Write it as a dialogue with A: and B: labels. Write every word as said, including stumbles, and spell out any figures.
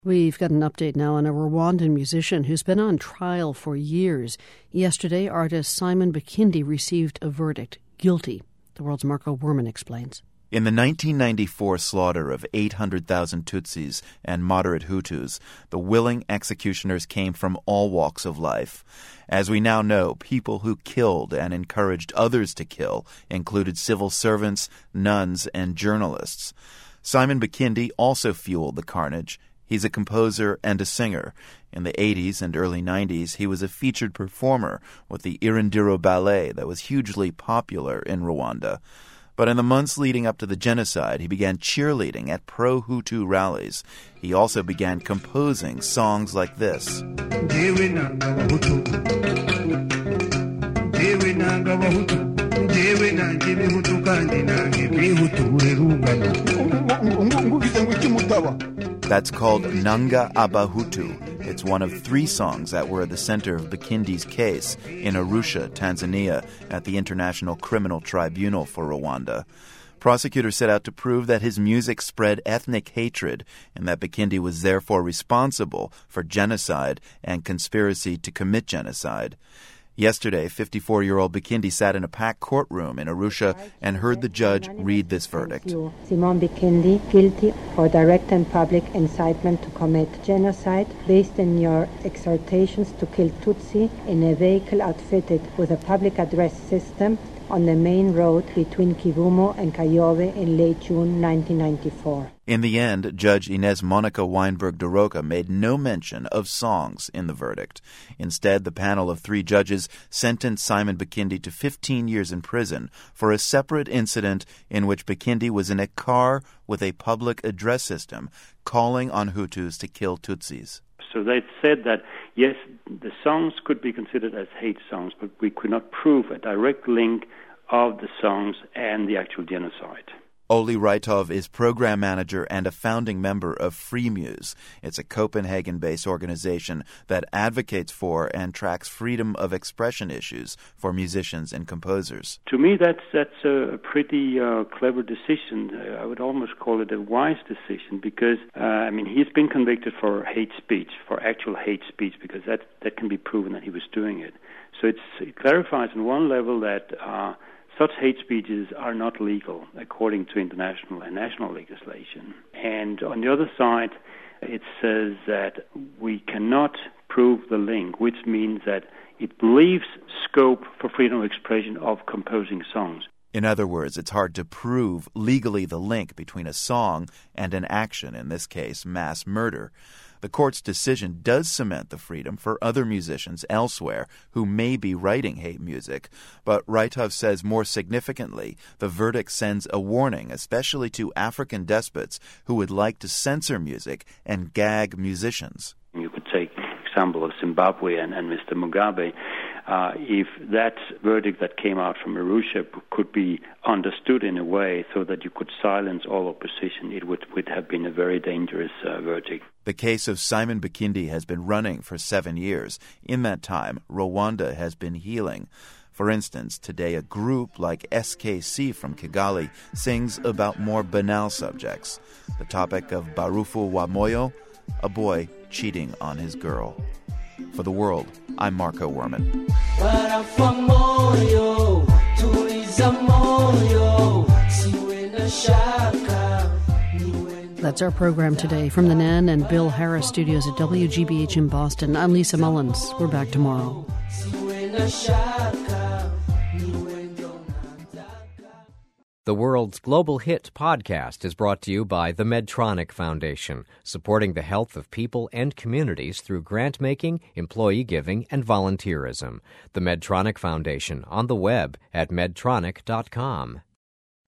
A: We've got an update now on a Rwandan musician who's been on trial for years. Yesterday, artist Simon Bikindi received a verdict, guilty. The World's Marco Werman explains.
B: In the nineteen ninety-four slaughter of eight hundred thousand Tutsis and moderate Hutus, the willing executioners came from all walks of life. As we now know, people who killed and encouraged others to kill included civil servants, nuns, and journalists. Simon Bikindi also fueled the carnage. He's a composer and a singer. In the eighties and early nineties, he was a featured performer with the Irindiro Ballet that was hugely popular in Rwanda. But in the months leading up to the genocide, he began cheerleading at pro-Hutu rallies. He also began composing songs like this. That's called Nanga Abahutu. It's one of three songs that were at the center of Bikindi's case in Arusha, Tanzania, at the International Criminal Tribunal for Rwanda. Prosecutors set out to prove that his music spread ethnic hatred and that Bikindi was therefore responsible for genocide and conspiracy to commit genocide. Yesterday, fifty-four-year-old Bikindi sat in a packed courtroom in Arusha and heard the judge read this verdict.
C: Simon Bikindi, guilty for direct and public incitement to commit genocide based on your exhortations to kill Tutsi in a vehicle outfitted with a public address system on the main road between Kivumu and Kayove in late June nineteen ninety-four.
B: In the end, Judge Inez Monica Weinberg Doroka made no mention of songs in the verdict. Instead, the panel of three judges sentenced Simon Bikindi to fifteen years in prison for a separate incident in which Bikindi was in a car with a public address system calling on Hutus to kill Tutsis.
D: So they said that, yes, the songs could be considered as hate songs, but we could not prove a direct link of the songs and the actual genocide.
B: Oli Raitov is program manager and a founding member of FreeMuse. It's a Copenhagen-based organization that advocates for and tracks freedom of expression issues for musicians and composers.
D: To me, that's that's a pretty uh, clever decision. I would almost call it a wise decision because, uh, I mean, he's been convicted for hate speech, for actual hate speech, because that, that can be proven that he was doing it. So it's, it clarifies on one level that Uh, Such hate speeches are not legal according to international and national legislation. And on the other side, it says that we cannot prove the link, which means that it leaves scope for freedom of expression of composing songs.
B: In other words, it's hard to prove legally the link between a song and an action, in this case, mass murder. The court's decision does cement the freedom for other musicians elsewhere who may be writing hate music, but Raitov says more significantly, the verdict sends a warning, especially to African despots who would like to censor music and gag musicians.
D: You could take the example of Zimbabwe and, and Mister Mugabe. Uh, if that verdict that came out from Arusha could be understood in a way so that you could silence all opposition, it would, would have been a very dangerous uh, verdict.
B: The case of Simon Bikindi has been running for seven years. In that time, Rwanda has been healing. For instance, today a group like S K C from Kigali sings about more banal subjects. The topic of Barufu wa Moyo, a boy cheating on his girl. For The World, I'm Marco Werman.
A: That's our program today from the Nan and Bill Harris studios at W G B H in Boston. I'm Lisa Mullins. We're back tomorrow.
E: The World's Global Hit podcast is brought to you by the Medtronic Foundation, supporting the health of people and communities through grant-making, employee giving, and volunteerism. The Medtronic Foundation on the web at medtronic dot com.